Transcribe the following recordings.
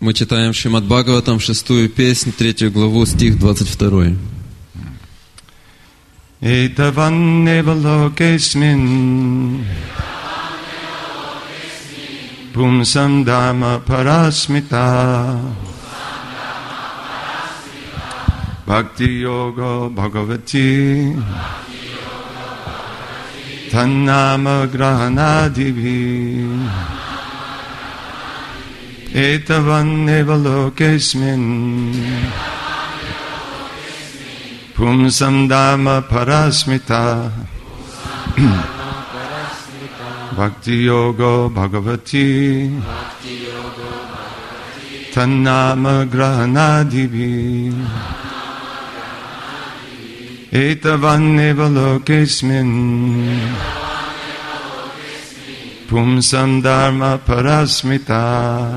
Мы читаем Шримад Бхагаватам, 6-ю песнь, 3 главу, стих 22. Etavan nevalokesmin Pumsam dharma parasmita Bhakti yoga bhagavati Tannama grahanadivi Etavan nevalokesmin Pumsam dhamma parasmita Bhakti yoga bhagavati Tannama grahanadivi Etavan nevalokesmin Pumsam dharma parasmita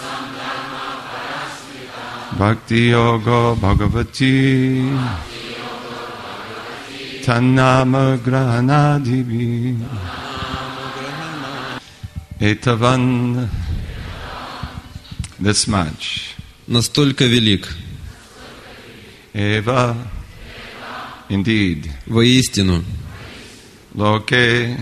Bhakti yoga bhagavati Tannama grahanadivi Etavan. This much. Настолько велик. Eva. Indeed. Воистину. Loke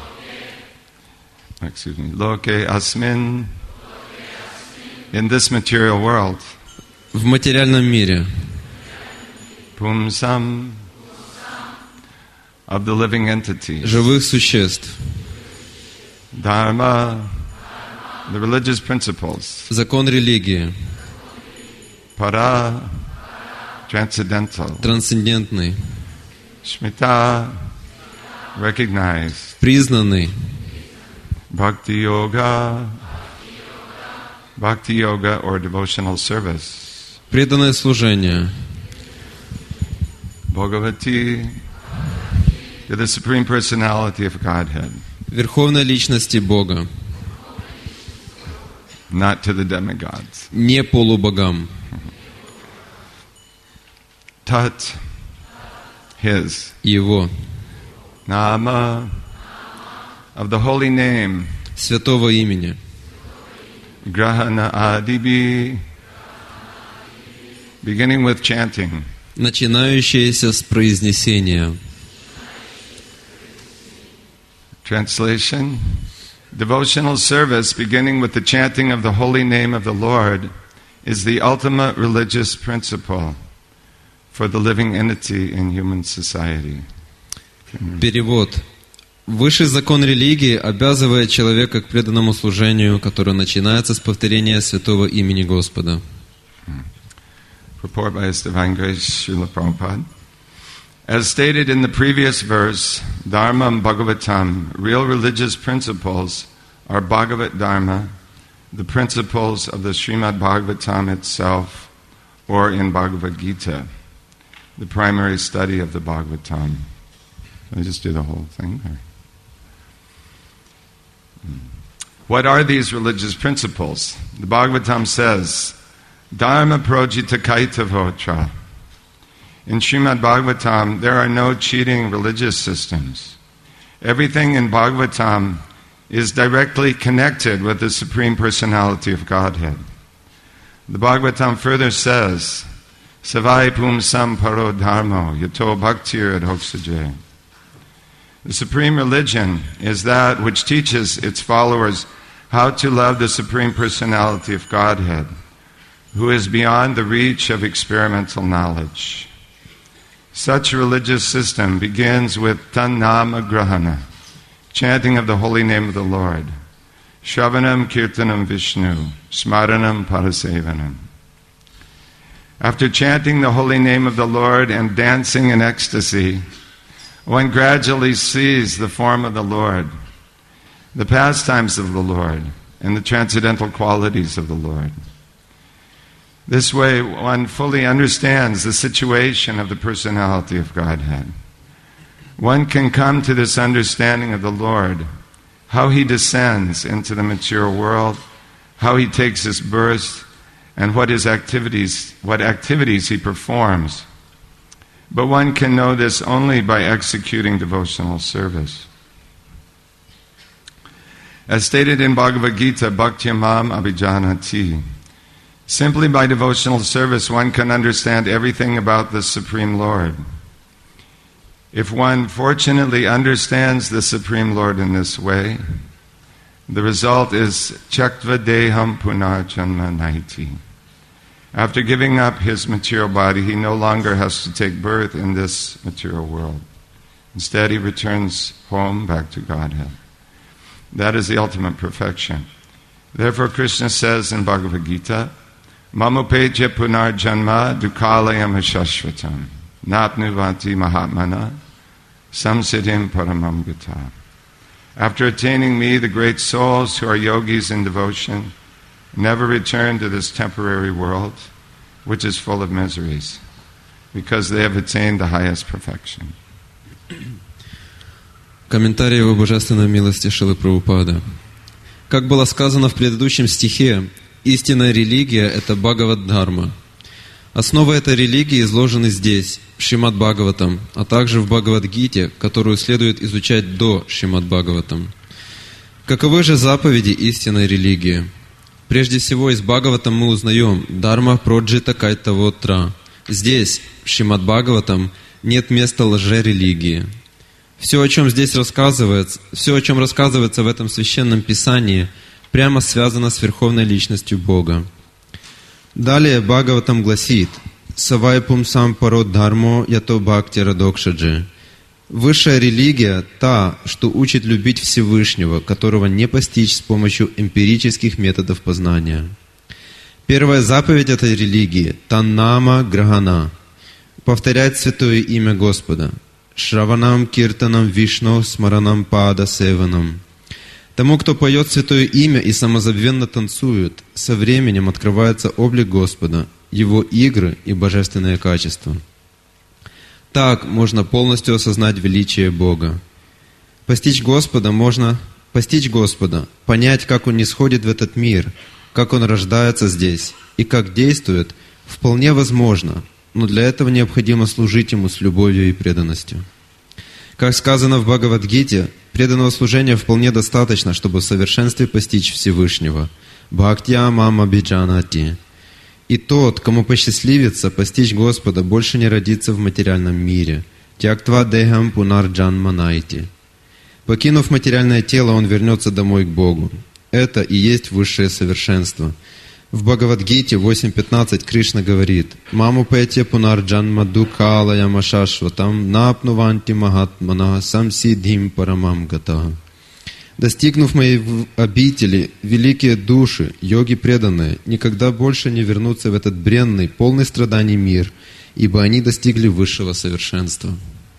asmin. In this material world. В материальном мире. Pumsam. Of the living entities. Живых существ. Dharma. The religious principles. Закон религии. Para. Transcendental. Трансцендентный. Shmita. Recognized. Признанный. Bhakti yoga. Bhakti yoga or devotional service. Преданное служение. Bhagavati. To the Supreme Personality of Godhead. Верховной личности Бога. Not to the demigods. Не полубогам. Tat. His. Его. Nama. Of the holy name. Святого имени. Grahana adibi. Beginning with chanting. Начинающееся с произнесения. Translation. Devotional service beginning with the chanting of the holy name of the Lord is the ultimate religious principle for the living entity in human society. Перевод. Высший закон религии обязывает человека к преданному служению, которое начинается с повторения святого имени Господа. Purport by His Divine Grace, Srila Prabhupada. As stated in the previous verse, Dharma and Bhagavatam, real religious principles, are Bhagavat Dharma, the principles of the Srimad Bhagavatam itself, or in Bhagavad Gita, the primary study of the Bhagavatam. Let me just do the whole thing there. What are these religious principles? The Bhagavatam says, Dharma projita kaitavotra. In Srimad Bhagavatam, there are no cheating religious systems. Everything in Bhagavatam is directly connected with the Supreme Personality of Godhead. The Bhagavatam further says, Savai pumsam paro dharmo yato bhaktir adhoksaje. The supreme religion is that which teaches its followers how to love the Supreme Personality of Godhead, who is beyond the reach of experimental knowledge. Such a religious system begins with Tannama Grahana, chanting of the holy name of the Lord, Shravanam Kirtanam Vishnu, Smaranam Parasevanam. After chanting the holy name of the Lord and dancing in ecstasy, one gradually sees the form of the Lord, the pastimes of the Lord, and the transcendental qualities of the Lord. This way, one fully understands the situation of the personality of Godhead. One can come to this understanding of the Lord, how He descends into the material world, how He takes His birth, and what activities He performs. But one can know this only by executing devotional service. As stated in Bhagavad Gita, Bhaktyamam Abhijanati, Simply by devotional service, one can understand everything about the Supreme Lord. If one fortunately understands the Supreme Lord in this way, the result is Tyaktva Deham Punarjanma Naiti. After giving up his material body, he no longer has to take birth in this material world. Instead, he returns home back to Godhead. That is the ultimate perfection. Therefore, Krishna says in Bhagavad Gita, Mamupeja punar janma dukalayam hashashvatam napnuvanti mahatmana samsiddhim paramam gata. After attaining me, the great souls who are yogis in devotion never return to this temporary world, which is full of miseries, because they have attained the highest perfection. Комментарий его божественной милости Шрилы Прабхупады. Как было сказано в предыдущем стихе, истинная религия – это Бхагавад-дхарма. Основы этой религии изложены здесь, в Шримад-Бхагаватам, а также в Бхагавад-гите, которую следует изучать до Шримад-Бхагаватам. Каковы же заповеди истинной религии? Прежде всего, из Бхагаватам мы узнаем «Дharma проджита кайтавотра». Здесь, в Шримад-Бхагаватам, нет места лжерелигии. Все, о чем рассказывается в этом священном писании, прямо связано с Верховной Личностью Бога. Далее Бхагаватам гласит «Савай пумсам парод дхармо ято бхакти радокшаджи». Высшая религия – та, что учит любить Всевышнего, которого не постичь с помощью эмпирических методов познания. Первая заповедь этой религии – «Таннама грахана» – повторять святое имя Господа. Шраванам киртанам вишно смаранам пада севанам. Тому, кто поет святое имя и самозабвенно танцует, со временем открывается облик Господа, Его игры и божественные качества. Так можно полностью осознать величие Бога. Постичь Господа, понять, как Он нисходит в этот мир, как Он рождается здесь и как действует, вполне возможно, но для этого необходимо служить Ему с любовью и преданностью. Как сказано в Бхагавад-гите, преданного служения вполне достаточно, чтобы в совершенстве постичь Всевышнего. Бхактья мама биджанати. И тот, кому посчастливится постичь Господа, больше не родится в материальном мире. Тяктва дехам пунарджанма найти. Покинув материальное тело, он вернется домой к Богу. Это и есть высшее совершенство. В Бхагавад-гите 8.15 Кришна говорит: «Маму петя пунарджанма дукалая машашватам напнуванти махатмана самсидхим парамам гата». Достигнув моей обители, великие души, йоги преданные, никогда больше не вернутся в этот бренный, полный страданий мир, ибо они достигли высшего совершенства.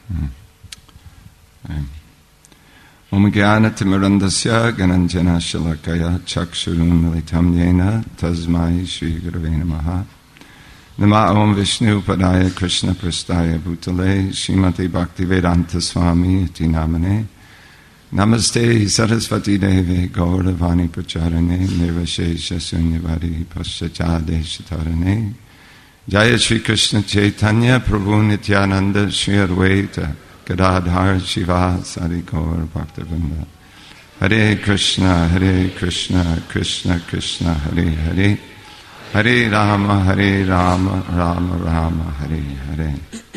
Om Gyana Timirandasya Gananjana Shalakaya Chakshurun Militam Yena Tasmai Shri Gurave Namaha Nama Om Vishnu Padaya Krishna Prastaya Bhutale Srimati Bhaktivedanta Swami Iti Namane Namaste Sarasvati Deve Gauravani Pracharane Nirvashesha Sunyavari Paschachade Shatarane Jaya Shri Krishna Chaitanya Prabhu Nityananda Shri Advaita Gadadhar Shiva Sadi Gaur Bhaktivinoda Hare Krishna Krishna Krishna Hare Hare Hare Rama Rama Rama Hare Hare.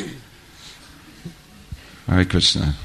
Hare Krishna.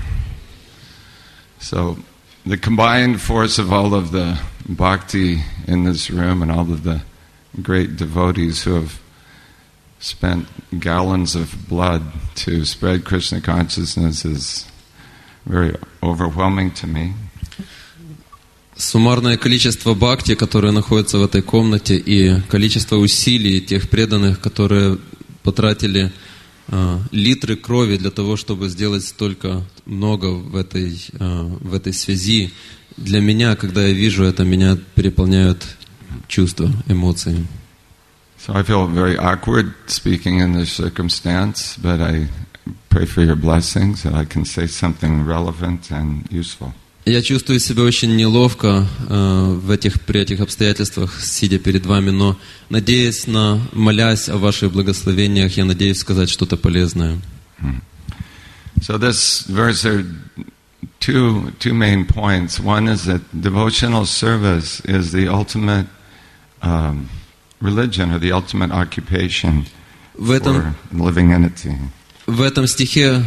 So the combined force of all of the bhakti in this room and all of the great devotees who have spent gallons of blood to spread Krishna consciousness is very overwhelming to me. Суммарное количество бхакти, которое находится в этой комнате, и количество усилий тех преданных, которые потратили литры крови для того, чтобы сделать столько много в этой связи, для меня, когда я вижу это, меня переполняют чувства, эмоции. So I feel very awkward speaking in this circumstance, but I pray for your blessings that I can say something relevant and useful. Я чувствую себя очень неловко при этих обстоятельствах, сидя перед вами, но молясь о ваших благословениях, я надеюсь сказать что-то полезное. So this verse, there are two main points. One is that devotional service is the ultimate religion or the ultimate occupation В этом, for a living entity. в этом стихе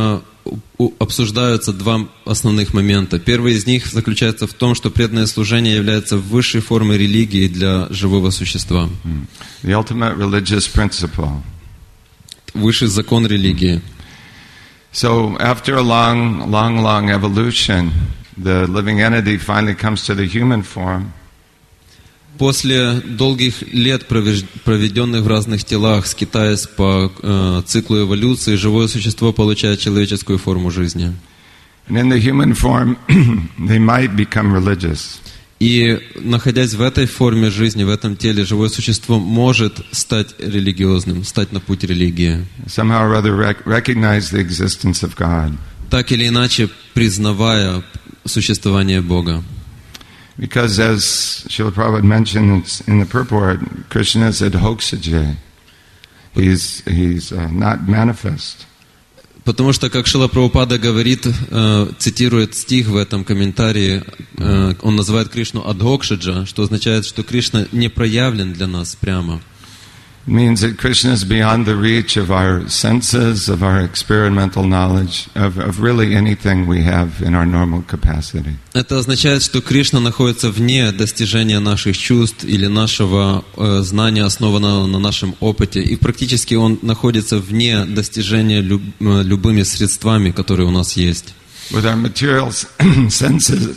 обсуждаются два основных момента. Первый из них заключается в том, что преданное служение является высшей формой религии для живого существа. The ultimate religious principle. Высший закон религии. So after a long evolution, the living entity finally comes to the human form. После долгих лет, проведенных в разных телах, скитаясь по циклу эволюции, живое существо получает человеческую форму жизни. And in the human form, they might become religious. И, находясь в этой форме жизни, в этом теле, живое существо может стать религиозным, стать на путь религии. Somehow or other recognize the existence of God. Так или иначе, признавая существование Бога. Because as Srila Prabhupada mentioned in the purport, Krishna is adhokshaje. He's not manifest. Потому что, как Шрила Прабхупада говорит, цитирует стих в этом комментарии, он называет Кришну Адхокшаджа, что означает, что Кришна не проявлен для нас прямо. It means that Krishna is beyond the reach of our senses, of our experimental knowledge, of really anything we have in our normal capacity. Это означает, что Кришна находится вне достижения наших чувств или нашего знания, основанного на нашем опыте, и практически он находится вне достижения любыми средствами, которые у нас есть. With our material senses,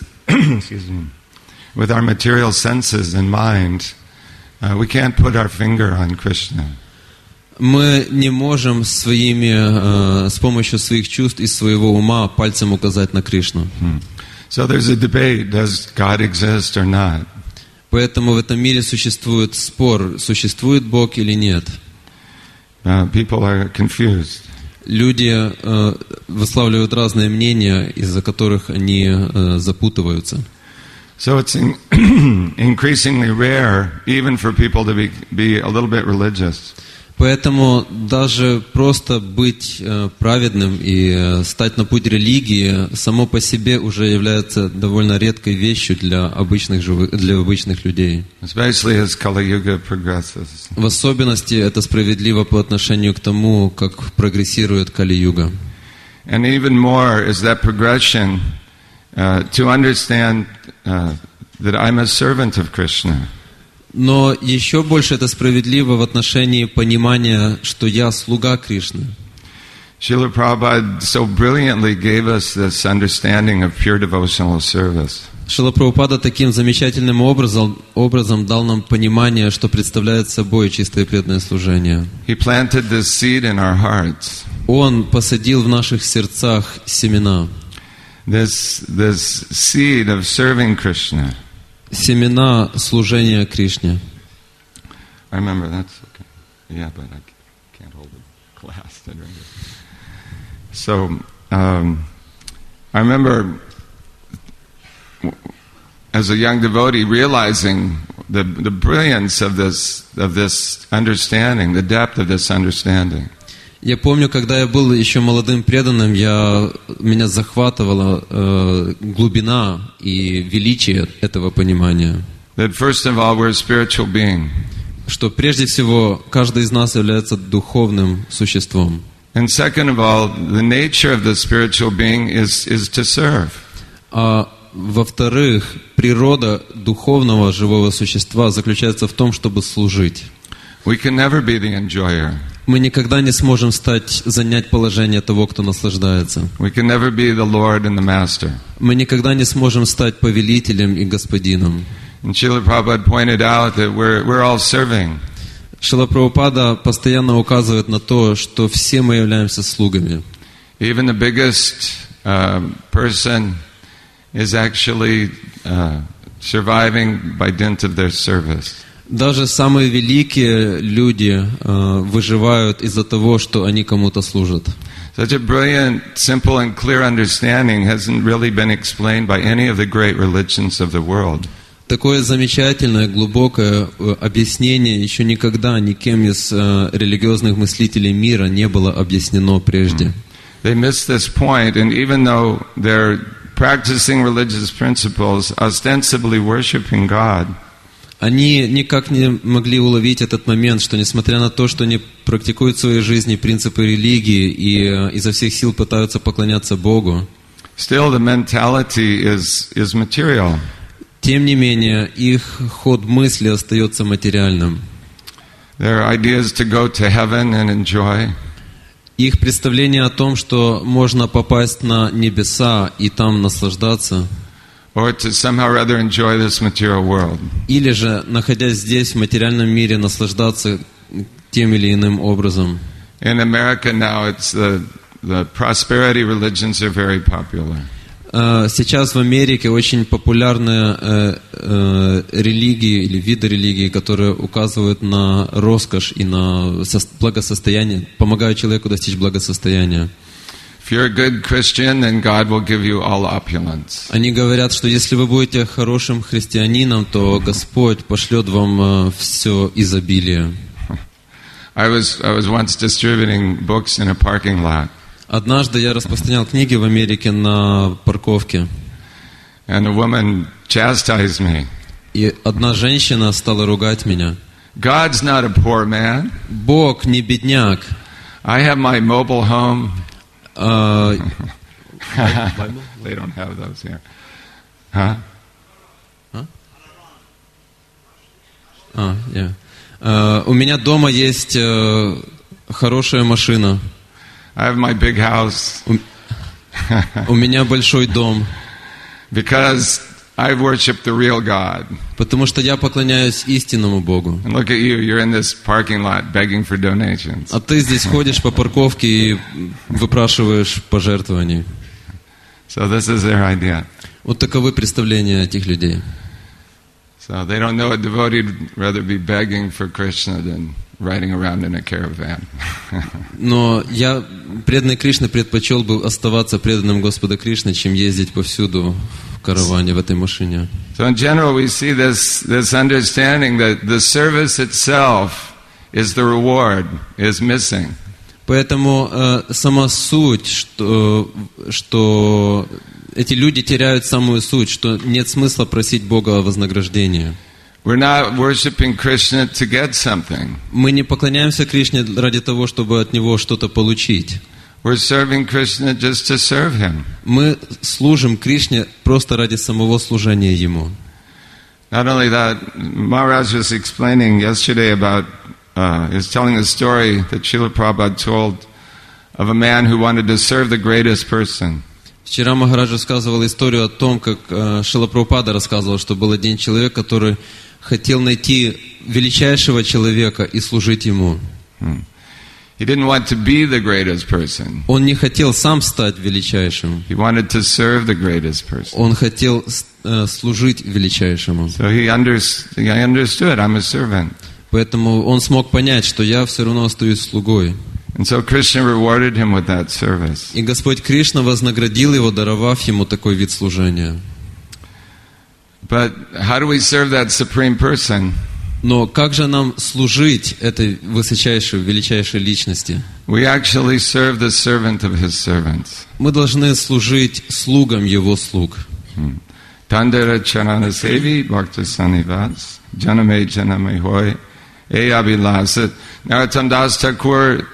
with our material senses and mind, we can't put our finger on Krishna. Мы не можем с помощью своих чувств и своего ума пальцем указать на Кришну. So there's a debate, does God exist or not? Поэтому в этом мире существует спор, существует Бог или нет. People are confused. Люди высказывают разные мнения, из-за которых они запутываются. So it's increasingly rare, even for people to be a little bit religious. Поэтому даже просто быть праведным и стать на путь религии само по себе уже является довольно редкой вещью для обычных людей. Especially as Kali Yuga progresses. В особенности это справедливо по отношению к тому, как прогрессирует Кали-юга. And even more is that progression to understand that I'm a servant of Krishna. Но еще больше это справедливо в отношении понимания, что я слуга Кришны. Srila Prabhupada so brilliantly gave us this understanding of pure devotional service. Шрила Прабхупада таким замечательным образом дал нам понимание, что представляет собой чистое преданное служение. He planted this seed in our hearts. Он посадил в наших сердцах семена. This seed of serving Krishna. Семена служения Кришне. I remember that's okay. Yeah, but I can't hold it class. So I remember as a young devotee realizing the brilliance of this understanding, the depth of this understanding. Я помню, когда я был еще молодым преданным, меня захватывала глубина и величие этого понимания. That first of all, we're a spiritual being. Что прежде всего каждый из нас является духовным существом. And second of all, the nature of the spiritual being is to serve. А во-вторых, природа духовного живого существа заключается в том, чтобы служить. We can never be the enjoyer. Мы никогда не сможем занять положение того, кто наслаждается. We can never be the Lord and the Master. Мы никогда не сможем стать повелителем и господином. And Srila Prabhupada pointed out that we're all serving. Шрила Прабхупада постоянно указывает на то, что все мы являемся слугами. Even the biggest person is actually surviving by dint of their service. Даже самые великие люди выживают из-за того, что они кому-то служат. Such a brilliant, simple and clear understanding hasn't really been explained by any of the great religions of the world. Такое замечательное, глубокое объяснение еще никогда никем из религиозных мыслителей мира не было объяснено прежде. They missed this point, and even though they're practicing religious principles, ostensibly worshiping God, Они никак не могли уловить этот момент, что несмотря на то, что они практикуют в своей жизни принципы религии и изо всех сил пытаются поклоняться Богу, still the mentality is material. тем не менее, их ход мысли остается материальным. Their ideas to go to heaven and enjoy. Их представление о том, что можно попасть на небеса и там наслаждаться, Or to somehow or other enjoy this material world. или же, находясь здесь, в материальном мире, наслаждаться тем или иным образом. In America now, it's the prosperity religions are very popular. Сейчас в Америке очень популярны религии или виды религии, которые указывают на роскошь и на благосостояние, помогают человеку достичь благосостояния. If you're a good Christian, then God will give you all opulence. Они говорят, что если вы будете хорошим христианином, то Господь пошлет вам все изобилие. I was once distributing books in a parking lot. Однажды я распространял книги в Америке на парковке. And a woman chastised me. И одна женщина стала ругать меня. God's not a poor man. Бог не бедняк. I have my mobile home. А, They don't have those here. Huh? У меня дома есть хорошая машина. I have my big house. У меня большой дом. Because I worship the real God. Потому что я поклоняюсь истинному Богу. And look at you, you're in this parking lot begging for donations. А ты здесь ходишь по парковке и выпрашиваешь пожертвований. So this is their idea. Вот таковы представления этих людей. So they don't know a devotee would rather be begging for Krishna than riding around in a caravan. Но я, преданный Кришна, предпочел бы оставаться преданным Господа Кришны, чем ездить повсюду в караване, в этой машине. So in general we see this understanding that the service itself is the reward, is missing. Поэтому сама суть, что эти люди теряют самую суть, что нет смысла просить Бога о вознаграждении. We're not worshiping Krishna to get something. Мы не поклоняемся Кришне ради того, чтобы от Него что-то получить. We're serving Krishna just to serve Him. Мы служим Кришне просто ради самого служения Ему. Not only that, Maharaj was explaining yesterday about, he was telling a story that Srila Prabhupada told of a man who wanted to serve the greatest person. Вчера Махарадж рассказывал историю о том, как Шрила Прабхупада рассказывал, что был один человек, который хотел найти величайшего человека и служить ему. He didn't want to be the greatest person. Он не хотел сам стать величайшим. He wanted to serve the greatest person. Он хотел служить величайшему. So he understood, I'm a servant. Поэтому он смог понять, что я все равно остаюсь слугой. And so Krishna rewarded him with that service. И Господь Кришна вознаградил его, даровав ему такой вид служения. But how do we serve that supreme person? Но как же нам служить этой высочайшей, величайшей личности? We actually serve the servant of his servants. Мы должны служить слугам его слуг. Tandara charana sevi bhakta sanivas janame janame hoy e abhilasat. Narottam Das Thakur,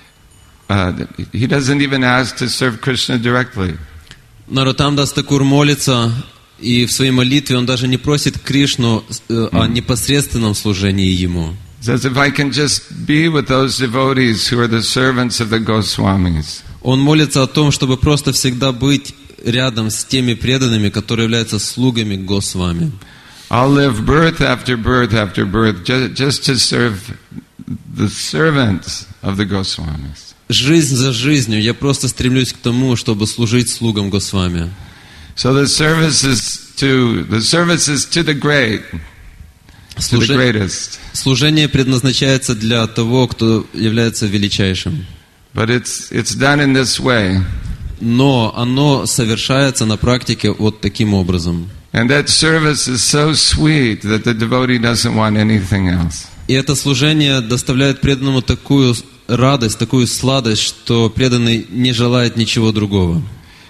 he doesn't even ask to serve Krishna directly. Нароттам Дас Такур молится, и в своей молитве он даже не просит Кришну о непосредственном служении ему. Says, if I can just be with those devotees who are the servants of the Goswamis. Он молится о том, чтобы просто всегда быть рядом с теми преданными, которые являются слугами Госвами. I'll live birth after birth after birth just to serve the servants of the Goswamis. Жизнь за жизнью я просто стремлюсь к тому, чтобы служить слугам Госвами. So the service is to the great, to the greatest. Служение предназначается для того, кто является величайшим. But it's done in this way. Но оно совершается на практике вот таким образом. And that service is so sweet that the devotee doesn't want anything else. И это служение доставляет преданному такую радость, такую сладость, что преданный не желает ничего другого.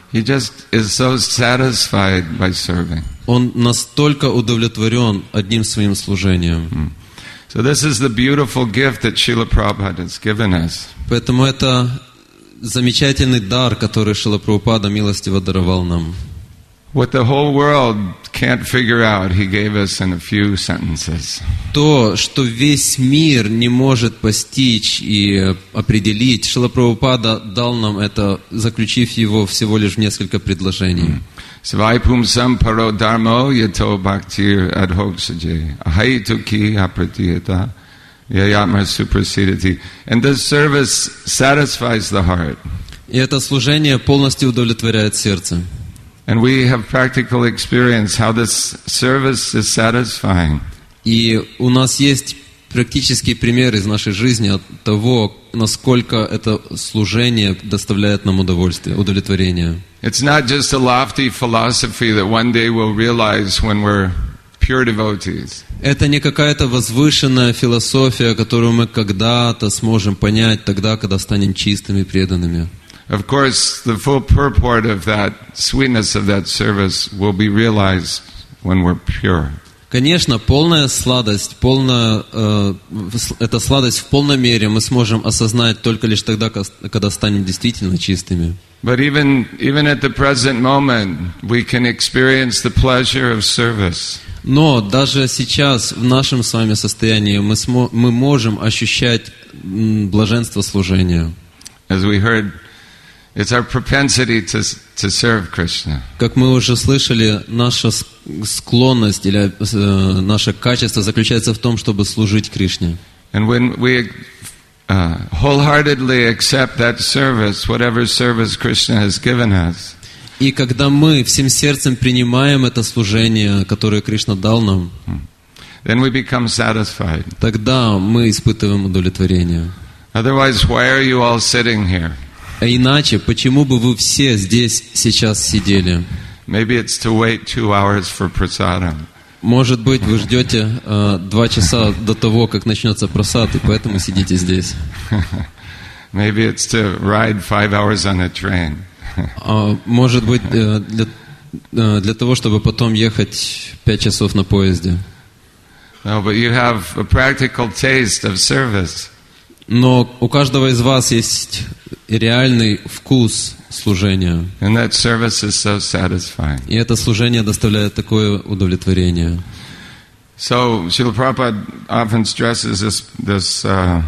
He just is so satisfied by serving. Он настолько удовлетворен одним своим служением. So this is the beautiful gift that Srila Prabhupada has given us. Поэтому это замечательный дар, который Шрила Прабхупада милостиво даровал нам. What the whole world can't figure out, he gave us in a few sentences. То, что весь мир не может постичь и определить, Шрила Прабхупада дал нам это, заключив его всего лишь в несколько предложений. Svaipum samparo dharmo yato bhaktir adhoksaje ahaituki apratiyata yayatma suprasidati. And this service satisfies the heart. И это служение полностью удовлетворяет сердце. And we have practical experience how this service is satisfying. И у нас есть практический пример из нашей жизни от того, насколько это служение доставляет нам удовольствие, удовлетворение. It's not just a lofty philosophy that one day we'll realize when we're pure devotees. Это не какая-то возвышенная философия, которую мы когда-то сможем понять тогда, когда станем чистыми, преданными. Of course, the full purport of that sweetness of that service will be realized when we're pure. Конечно, полная сладость, эта сладость в полной мере мы сможем осознать только лишь тогда, когда станем действительно чистыми. But even at the present moment, we can experience the pleasure of service. Но даже сейчас, в нашем с вами состоянии, мы можем ощущать блаженство служения. As we heard, it's our propensity to serve Krishna. Как мы уже слышали, наша склонность или наше качество заключается в том, чтобы служить Кришне. And when we wholeheartedly accept that service, whatever service Krishna has given us, и когда мы всем сердцем принимаем это служение, которое Кришна дал нам, then we become satisfied. тогда мы испытываем удовлетворение. Otherwise, why are you all sitting here? А иначе, почему бы вы все здесь сейчас сидели? Maybe it's to wait 2 hours for prasadam. Может быть, вы ждете 2 часа до того, как начнется прасад, и поэтому сидите здесь. Maybe it's to ride 5 hours on a train. Может быть, для того, чтобы потом ехать 5 часов на поезде. No, but you have a practical taste of service. Но у каждого из вас есть реальный вкус служения. And that service is so satisfying. И это служение доставляет такое удовлетворение. So, Srila Prabhupada often stresses this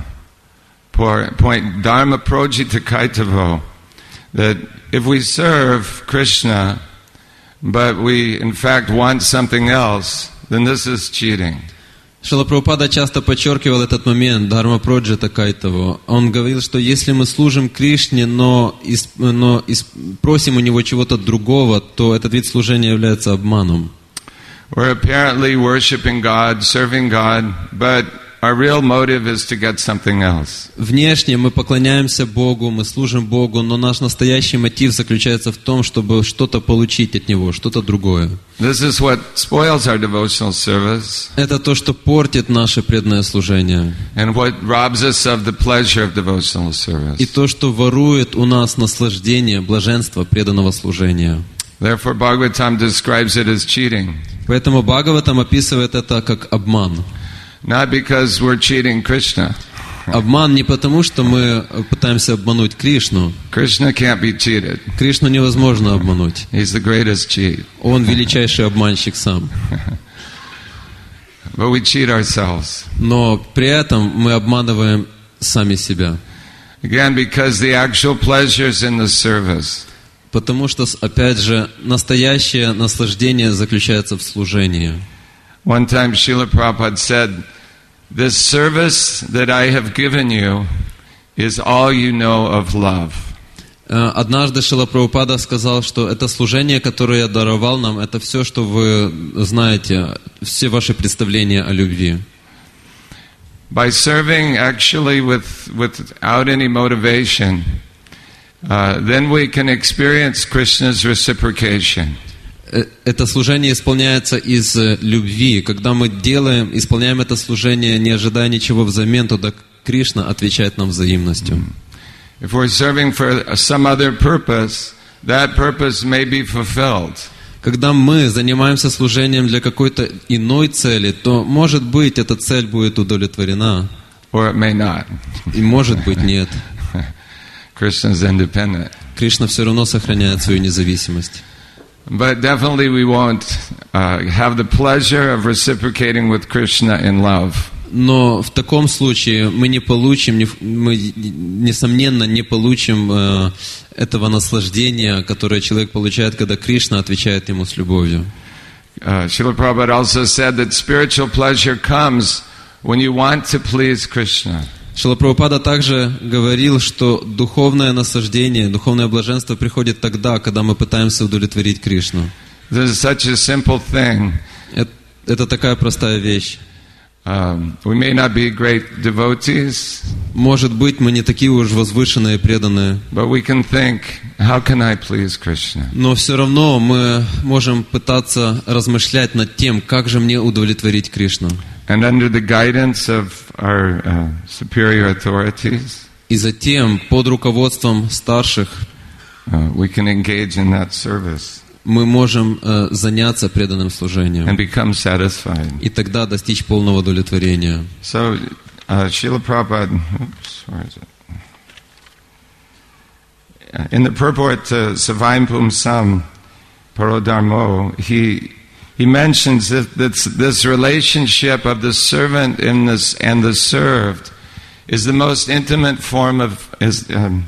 point, Dharma projita kaitavo, that if we serve Krishna, but we in fact want something else, then this is cheating. Шрила Прабхупада часто подчеркивал этот момент, Дхарма Проджита Кайтаво. Он говорил, что если мы служим Кришне, но просим у него чего-то другого, то этот вид служения является обманом. We're apparently worshiping God, serving God, but our real motive is to get something else. Внешне мы поклоняемся Богу, мы служим Богу, но наш настоящий мотив заключается в том, чтобы что-то получить от Него, что-то другое. This is what spoils our devotional service. Это то, что портит наше преданное служение. And what robs us of the pleasure of devotional service. И то, что ворует у нас наслаждение, блаженство преданного служения. Therefore, Bhagavatam describes it as cheating. Поэтому Бхагаватам описывает это как обман. Not because we're cheating Krishna. Обман не потому, что мы пытаемся обмануть Кришну. Krishna can't be cheated. Кришну невозможно обмануть. He's the greatest cheat. Он величайший обманщик сам. But we cheat ourselves. Но при этом мы обманываем сами себя. Again, because the actual pleasures in the service. Потому что, опять же, настоящее наслаждение заключается в служении. One time Srila Prabhupada said, "This service that I have given you is all you know of love." Однажды Шрила Прабхупада сказал, что это служение, которое я даровал нам, это все, что вы знаете, все ваши представления о любви. By serving actually without any motivation, then we can experience Krishna's reciprocation. Это служение исполняется из любви. Когда мы исполняем это служение, не ожидая ничего взамен, тогда Кришна отвечает нам взаимностью. If we're serving for some other purpose, that purpose may be fulfilled. Когда мы занимаемся служением для какой-то иной цели, то, может быть, эта цель будет удовлетворена, Or it may not. и, может быть, нет. Krishna is independent. Кришна все равно сохраняет свою независимость. But definitely we won't have the pleasure of reciprocating with Krishna in love. Но в таком случае мы не получим, мы, несомненно, не получим этого наслаждения, которое человек получает, когда Кришна отвечает ему с любовью. Srila Prabhupada also said that spiritual pleasure comes when you want to please Krishna. Шрила Прабхупада также говорил, что духовное наслаждение, духовное блаженство приходит тогда, когда мы пытаемся удовлетворить Кришну. This is such a simple thing. Это такая простая вещь. We may not be great devotees, Может быть, мы не такие уж возвышенные, преданные, but we can think, how can I please Krishna? но все равно мы можем пытаться размышлять над тем, как же мне удовлетворить Кришну. And under the guidance of our superior authorities, И затем, под руководством старших, we can engage in that service мы можем заняться преданным служением. and become satisfied. И тогда достичь полного удовлетворения. So, Srila Prabhupada, where is it? In the purport to Savaim Pumsam Parodharmo, he mentions that this relationship of the servant and the served is the most intimate form of, is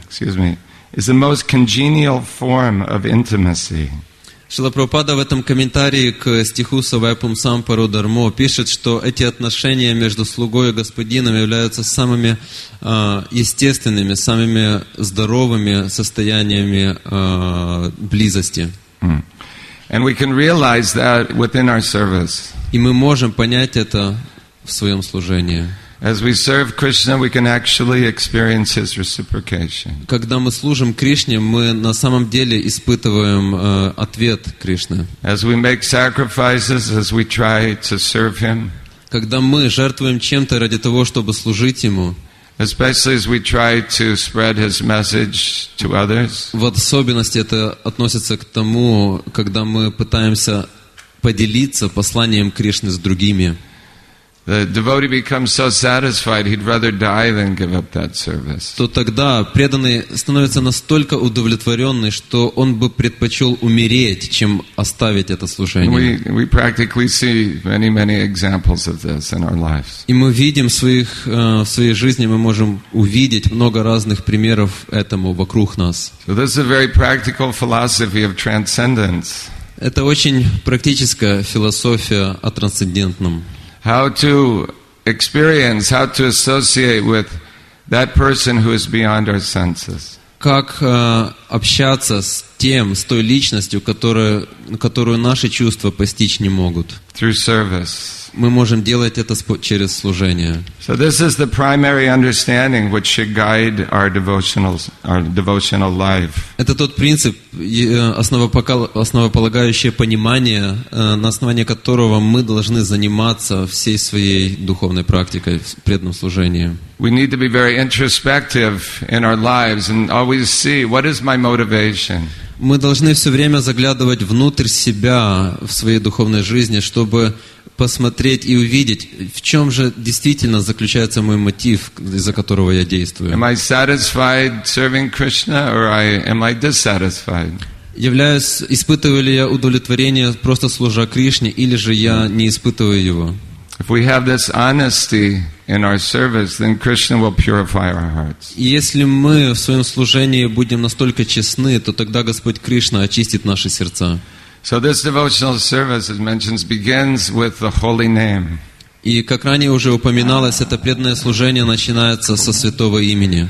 the most congenial form of intimacy. Шрила Прабхупада в этом комментарии к стиху Савай Пумсам Пародармо пишет, что эти отношения между слугой и господином являются самыми естественными, самыми здоровыми состояниями близости. And we can realize that within our service. И мы можем понять это в своем служении. As we serve Krishna, we can actually experience His reciprocation. Когда мы служим Кришне, мы на самом деле испытываем ответ Кришны. As we make sacrifices, as we try to serve Him. Когда мы жертвуем чем-то ради того, чтобы служить Ему, especially as we try to spread His message to others. В особенности это относится к тому, когда мы пытаемся поделиться посланием Кришны с другими. The devotee becomes so satisfied he'd rather die than give up that service. То тогда преданный становится настолько удовлетворенный, что он бы предпочел умереть, чем оставить это служение. We practically see many examples of this in our lives. И мы видим в своей жизни, мы можем увидеть много разных примеров этому вокруг нас. So this is a very practical philosophy of transcendence. Это очень практическая философия о трансцендентном. How to experience, how to associate with that person who is beyond our senses. Как общаться с той личностью, которую наши чувства постичь не могут. Through service. Мы можем делать это через служение. So this is the primary understanding which should guide our devotional life. Это тот принцип, основополагающее понимание, на основании которого мы должны заниматься всей своей духовной практикой, преданном служении. We need to be very introspective in our lives and always see what is my motivation. Мы должны все время заглядывать внутрь себя в своей духовной жизни, чтобы посмотреть и увидеть, в чем же действительно заключается мой мотив, из-за которого я действую. Am I satisfied serving Krishna or am I dissatisfied? Испытываю ли я удовлетворение, просто служа Кришне, или же я не испытываю его? If we have this honesty in our service, then Krishna will purify our hearts. И если мы в своем служении будем настолько честны, то тогда Господь Кришна очистит наши сердца. So this devotional service, as mentioned, begins with the holy name. И как ранее уже упоминалось, это преданное служение начинается со святого имени.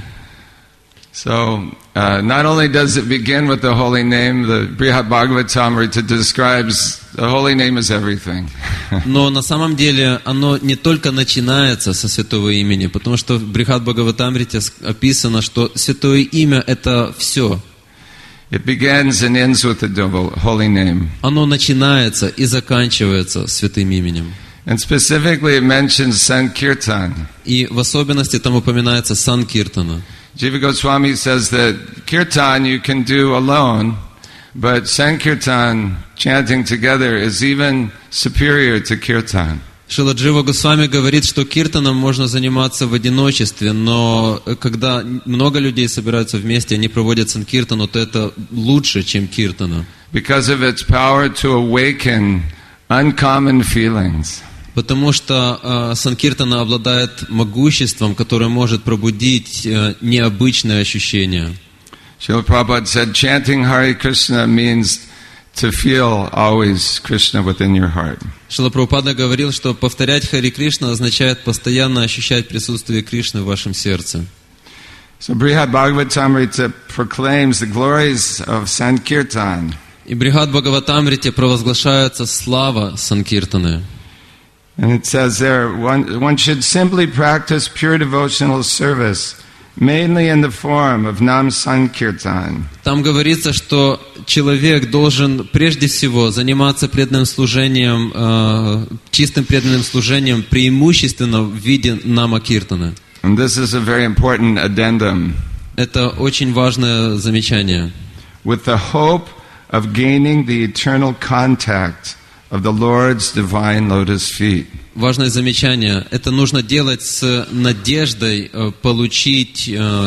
So not only does it begin with the holy name, the Brihad Bhagavatamrita describes the holy name as everything. Но на самом деле оно не только начинается со святого имени, потому что в Брихад Бхагаватамрите описано, что святое имя — это все. It begins and ends with the holy name. Оно начинается и заканчивается святым именем. And specifically it mentions Sankirtan. И в особенности там упоминается Санкиртана. Jiva Goswami says that Kirtan you can do alone, But Sankirtan, chanting together, is even superior to Kirtan. Шрила Джива Госвами говорит, что киртаном можно заниматься в одиночестве, но когда много людей собираются вместе, они проводят санкиртану, то это лучше, чем киртана. Because of its power to awaken uncommon feelings. Потому что санкиртана обладает могуществом, которое может пробудить необычные ощущения. Srila Prabhupada said, chanting Hare Krishna means to feel always Krishna within your heart. Шрила Прабхупада говорил, что повторять Хари Кришна означает постоянно ощущать присутствие Кришны в вашем сердце. So Brihad Bhagavatamrita proclaims the glories of Sankirtan. И Брихад Бхагаватамрите провозглашается слава санкиртаны. And it says there, one should simply practice pure devotional service, mainly in the form of Nam Sankirtan. Там говорится, что человек должен прежде всего заниматься преданным служением, чистым преданным служением, преимущественно в виде Нама Киртана. And this is a very important addendum. Это очень важное замечание. With the hope of gaining the eternal contact of the Lord's divine lotus feet. Важное замечание. Это нужно делать с надеждой получить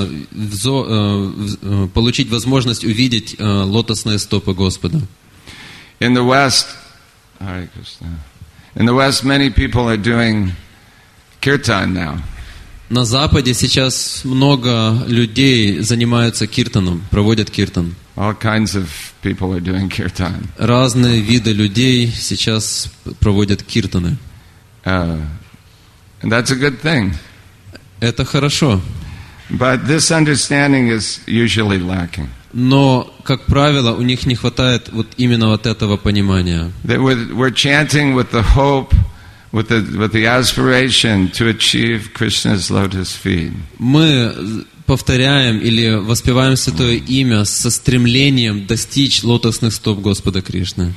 возможность увидеть лотосные стопы Господа. In the West, many people are doing kirtan now. На Западе сейчас много людей занимаются киртаном, проводят киртан. All kinds of people are doing kirtan. Разные виды людей сейчас проводят киртаны. And that's a good thing. Это хорошо. But this understanding is usually lacking. Но, как правило, у них не хватает вот именно вот этого понимания. That we're chanting with the hope, with the aspiration to achieve Krishna's lotus feet. Мы повторяем или воспеваем Святое Имя со стремлением достичь лотосных стоп Господа Кришны.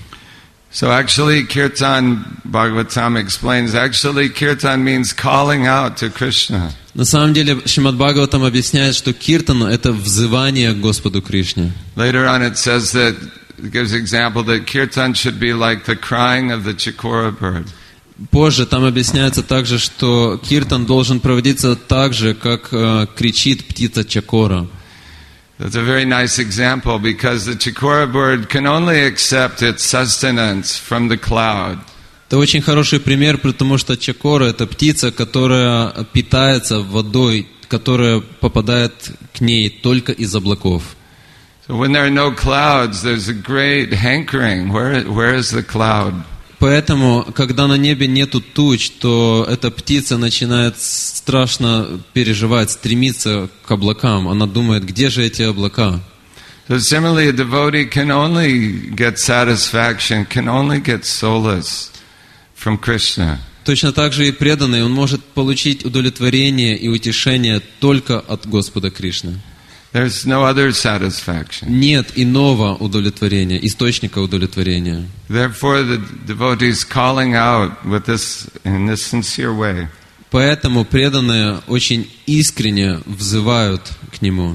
So actually, Kirtan, Bhagavatam explains, actually Kirtan means calling out to Krishna. На самом деле, Шримад Бхагаватам объясняет, что киртан – это взывание к Господу Кришне. Later on it says that, it gives example that Kirtan should be like the crying of the chikora bird. Позже там объясняется также, что киртан должен проводиться так же, как кричит птица чакора. That's a very nice example because the chikora bird can only accept its sustenance from the cloud. Это очень хороший пример, потому что чакора – это птица, которая питается водой, которая попадает к ней только из облаков. So when there are no clouds, there's a great hankering. Where is the cloud? Поэтому, когда на небе нету туч, то эта птица начинает страшно переживать, стремиться к облакам. Она думает, где же эти облака? So similarly, a devotee can only get satisfaction, can only get solace from Krishna. Точно так же и преданный, он может получить удовлетворение и утешение только от Господа Кришны. There's no other satisfaction. Нет иного удовлетворения, источника удовлетворения. Therefore, the devotee is calling out with this in this sincere way. Поэтому преданные очень искренне взывают к Нему.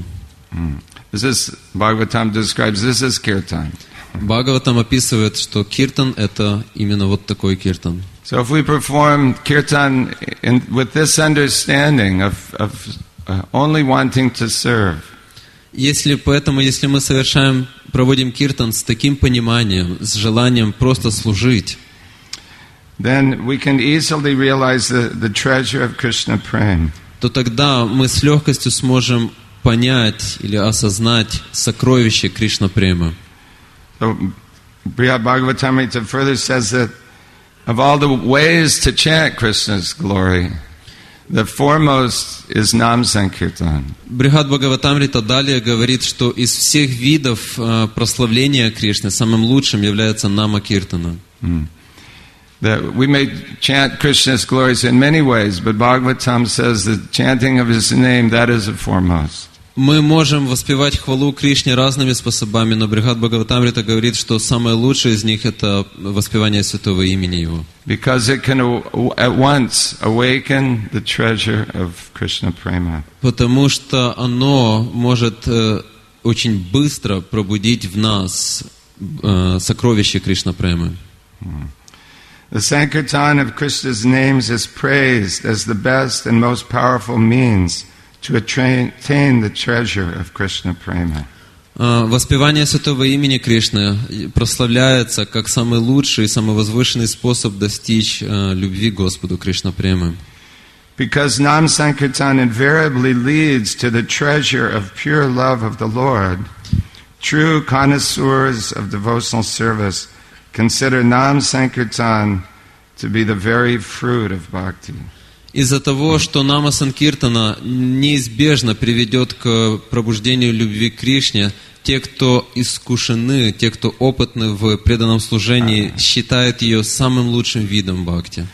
This is Bhagavatam describes this as kirtan. Бхагаватам описывает, что киртан – это именно вот такой киртан. So if we perform kirtan with this understanding of only wanting to serve, Если мы проводим киртан с таким пониманием, с желанием просто служить, then we can easily realize the treasure of Krishna Prem. То тогда мы с легкостью сможем понять или осознать сокровище Кришна Према. So Brihad Bhagavatamrita further says that of all the ways to chant Krishna's glory, the foremost is Nam Sankirtan. Брихад Бхагаватамрита далее говорит, что из всех видов прославления Кришны самым лучшим является Нама Киртана. That we may chant Krishna's glories in many ways, but Bhagavatam says that chanting of His name, that is the foremost. Мы можем воспевать хвалу Кришне разными способами, но Брихад Бхагаватамрита говорит, что самое лучшее из них – это воспевание святого имени Его. Because it can at once awaken the treasure of Krishna Prema. Потому что оно может очень быстро пробудить в нас сокровище Кришна Премы. The Sankirtan of Krishna's names is praised as the best and most powerful means to attain the treasure of Krishna Prema. Воспевание святого имени Кришны прославляется как самый лучший и самый возвышенный способ достичь любви к Господу Кришна Премы. Because Nam Sankirtan invariably leads to the treasure of pure love of the Lord, true connoisseurs of devotional service consider Nam Sankirtan to be the very fruit of bhakti. Из-за того, что Нама Санкиртана неизбежно приведет к пробуждению любви к Кришне, те, кто искушены, те, кто опытны в преданном служении, считают ее самым лучшим видом бхакти.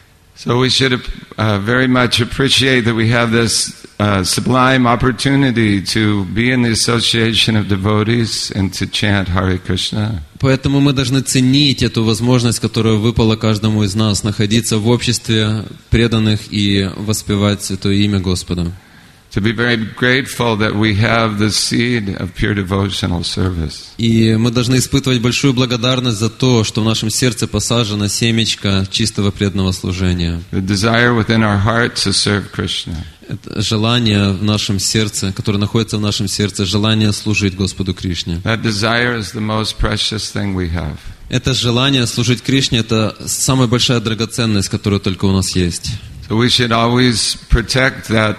So we should very much appreciate that we have this sublime opportunity to be in the association of devotees and to chant Hare Krishna. Поэтому мы должны ценить эту возможность, которая выпала каждому из нас, находиться в обществе преданных и воспевать святое имя Господа. To be very grateful that we have the seed of pure devotional service. И мы должны испытывать большую благодарность за то, что в нашем сердце посажено семечко чистого преданного служения. The desire within our heart to serve Krishna. Это желание в нашем сердце, которое находится в нашем сердце, желание служить Господу Кришне. That desire is the most precious thing we have. Это желание служить Кришне – это самая большая драгоценность, которая только у нас есть. So we should always protect that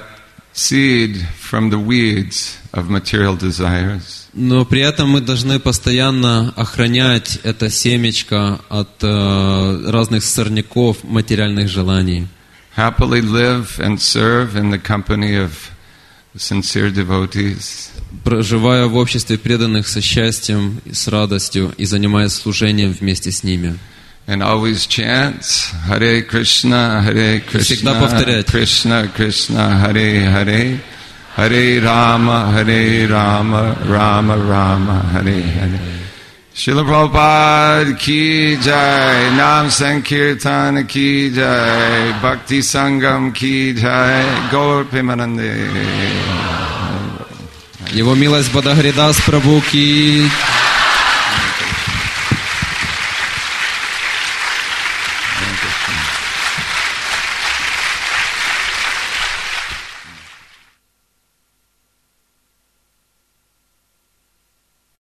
seed from the weeds of material desires. Но при этом мы должны постоянно охранять это семечко от разных сорняков материальных желаний. Happily live and serve in the company of sincere devotees. Проживая в обществе преданных со счастьем, с радостью и занимаясь служением вместе с ними. And always chant Hare Krishna, Krishna, Krishna, Hare Hare, Hare Rama, Rama Rama, Hare Hare. Srila Prabhupada ki jai, Nam Sankirtan ki jai, Bhakti Sangam ki jai, Gaur Premanande. Его милость Бадахаридас Прабху ки.